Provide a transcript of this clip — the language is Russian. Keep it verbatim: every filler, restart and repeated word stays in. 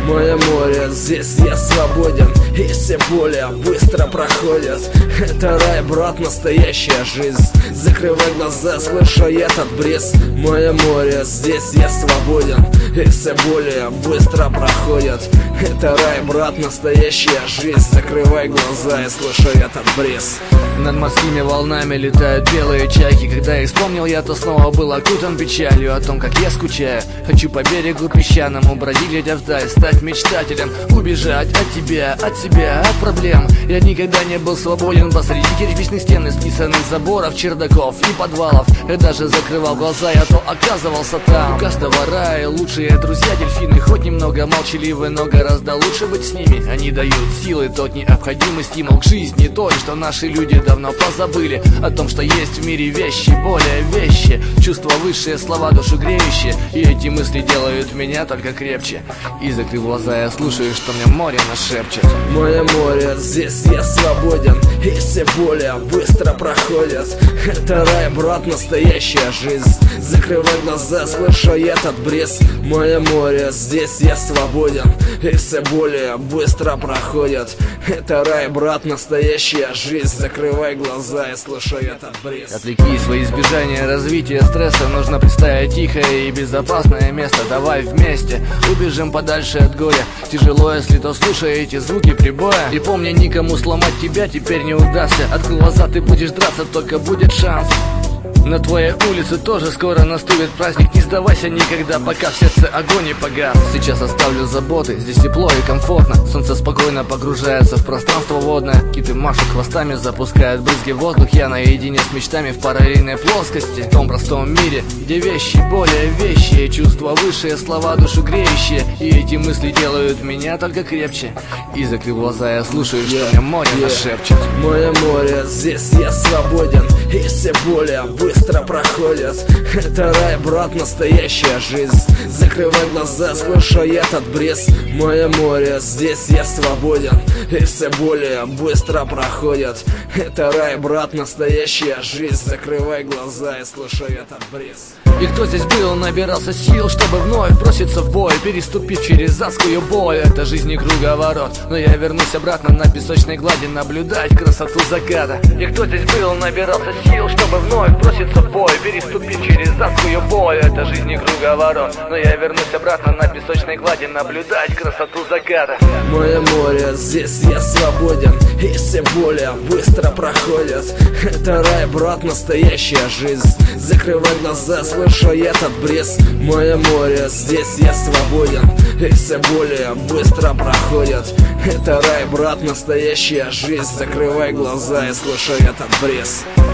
Мое море, здесь я свободен, и все более быстро проходят. Это рай, брат, настоящая жизнь. Закрывай глаза, слыша этот бриз. Мое море, здесь я свободен, и все более быстро проходят. Это рай, брат, настоящая жизнь. Закрывай глаза и слыша этот бриз. Над морскими волнами летают белые чайки. Когда их вспомнил я, то снова был окутан печалью о том, как я скучаю. Хочу по берегу песчаному бродить, глядя вдаль, стать мечтателем, убежать от тебя, от себя, от проблем. Я никогда не был свободен посреди кирпичных стен, исписанных заборов, чердаков и подвалов. Я даже закрывал глаза, я то оказывался там. У каждого рая лучшие друзья дельфины, хоть немного молчаливы, но гораздо лучше быть с ними. Они дают силы, тот необходимый стимул к жизни, той, что наши люди давно позабыли. О том, что есть в мире вещи, более вещи, чувства высшие, слова душу греющие. И эти мысли делают меня только крепче. И закрыв глаза, я слушаю, что мне море нашепчет. Мое море, здесь я свободен, и все более быстро проходят. Это рай, брат, настоящая жизнь. Закрывай глаза, слыша этот бриз. Мое море, здесь я свободен, и все более быстро проходят. Это рай, брат, настоящая жизнь. Закрывай глаза и слыша этот бриз. Отвлекись во избежание развития стресса. Нужно представить тихое и безопасное место. Давай вместе убежим подальше от горя. Тяжело, если то слушая эти звуки прибоя. И помни, никому сломать тебя теперь не удастся. Открой глаза, ты будешь драться, только будет шанс. На твоей улице тоже скоро наступит праздник. Не сдавайся никогда, пока в сердце огонь не погас. Сейчас оставлю заботы, здесь тепло и комфортно. Солнце спокойно погружается в пространство водное. Киты машут хвостами, запускают брызги в воздух. Я наедине с мечтами в параллельной плоскости. В том простом мире, где вещи более вещи, чувства высшие, слова душу греющие. И эти мысли делают меня только крепче. И закрыв глаза, я слушаю, что yeah, мне море yeah. нашепчет. Мое море, здесь я свободен, и все более быстро проходят. Это рай, брат, настоящая жизнь. Закрывай глаза, слыша этот бриз. Мое море, здесь я свободен, и все более быстро проходят. Это рай, брат, настоящая жизнь. Закрывай глаза и слыша этот бриз. И кто здесь был, набирался сил, чтобы вновь броситься в бой, переступив через адскую боль. Это жизнь не круговорот, но я вернусь обратно на песочной глади, наблюдать красоту заката. И кто здесь был, набирался сил, чтобы вновь броситься в бой, переступив через адскую боль. Это жизнь не круговорот, но я вернусь обратно на песочной глади, наблюдать красоту заката. Мое море, здесь я свободен, и все более быстро проходят. Это рай, брат, настоящая жизнь. Закрывай глаза, слыша этот бриз. Мое море, здесь я свободен, и все более быстро проходят. Это рай, брат, настоящая жизнь. Закрывай глаза и слыша этот бриз.